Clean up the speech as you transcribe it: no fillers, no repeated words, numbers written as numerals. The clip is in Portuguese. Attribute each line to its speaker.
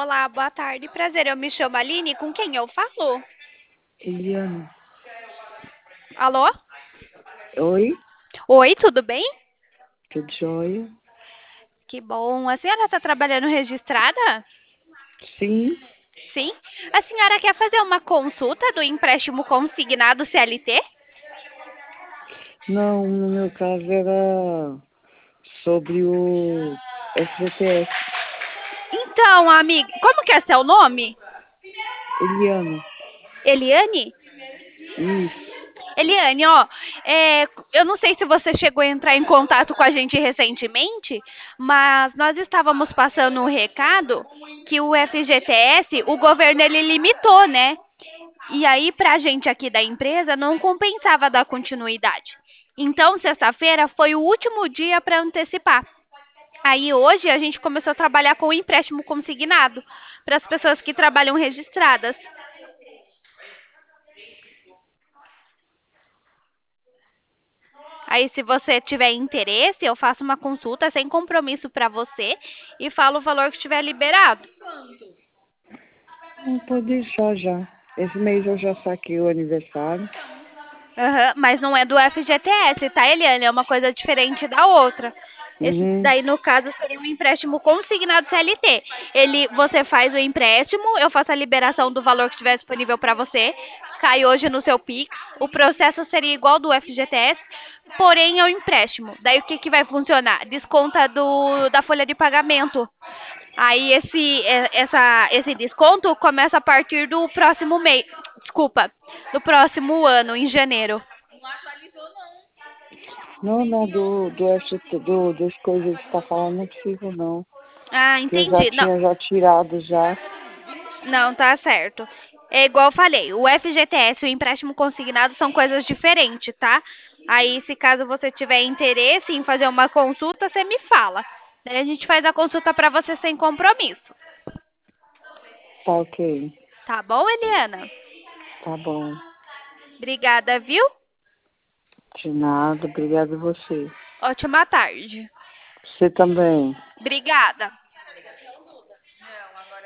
Speaker 1: Olá, boa tarde, prazer. Eu me chamo Aline, com quem eu falo?
Speaker 2: Eliane.
Speaker 1: Alô?
Speaker 2: Oi,
Speaker 1: Oi, tudo bem?
Speaker 2: tudo jóia?
Speaker 1: Que bom. A senhora está trabalhando registrada?
Speaker 2: Sim,
Speaker 1: Sim. A senhora quer fazer uma consulta do empréstimo consignado CLT?
Speaker 2: não, no meu caso era sobre o FGTS.
Speaker 1: Então, amiga, como que é seu nome?
Speaker 2: Eliane,
Speaker 1: Eliane?
Speaker 2: isso.
Speaker 1: Eliane, ó, eu não sei se você chegou a entrar em contato com a gente recentemente, mas nós estávamos passando um recado que o FGTS, o governo ele limitou, né? E aí, pra gente aqui da empresa, não compensava dar continuidade. Então, sexta-feira foi o último dia para antecipar. Aí, hoje, a gente começou a trabalhar com o empréstimo consignado para as pessoas que trabalham registradas. Aí, se você tiver interesse, eu faço uma consulta sem compromisso para você e falo o valor que estiver liberado.
Speaker 2: Não pode deixar já. Esse mês eu já saquei o aniversário.
Speaker 1: Aham, mas não é do FGTS, tá, Eliane? É uma coisa diferente da outra. Esse
Speaker 2: Uhum,
Speaker 1: daí, no caso, seria um empréstimo consignado CLT. Você faz o empréstimo, eu faço a liberação do valor que estiver disponível para você, cai hoje no seu Pix. O processo seria igual do FGTS, porém é um empréstimo. Daí o que que vai funcionar? Desconta da folha de pagamento. Aí esse desconto começa a partir do próximo mês. Desculpa, do próximo ano, em janeiro.
Speaker 2: não, não, do FGT, das coisas que está falando, não precisa não.
Speaker 1: Ah,
Speaker 2: Que eu já
Speaker 1: entendi. Não,
Speaker 2: tinha já tirado já.
Speaker 1: não, tá certo. É igual eu falei, o FGTS e o empréstimo consignado são coisas diferentes, tá? Aí, se caso você tiver interesse em fazer uma consulta, você me fala. Daí a gente faz a consulta para você sem compromisso.
Speaker 2: Tá ok,
Speaker 1: Tá bom, Eliana?
Speaker 2: tá bom.
Speaker 1: Obrigada, viu?
Speaker 2: De nada, obrigada a você.
Speaker 1: Ótima tarde.
Speaker 2: Você também.
Speaker 1: Obrigada.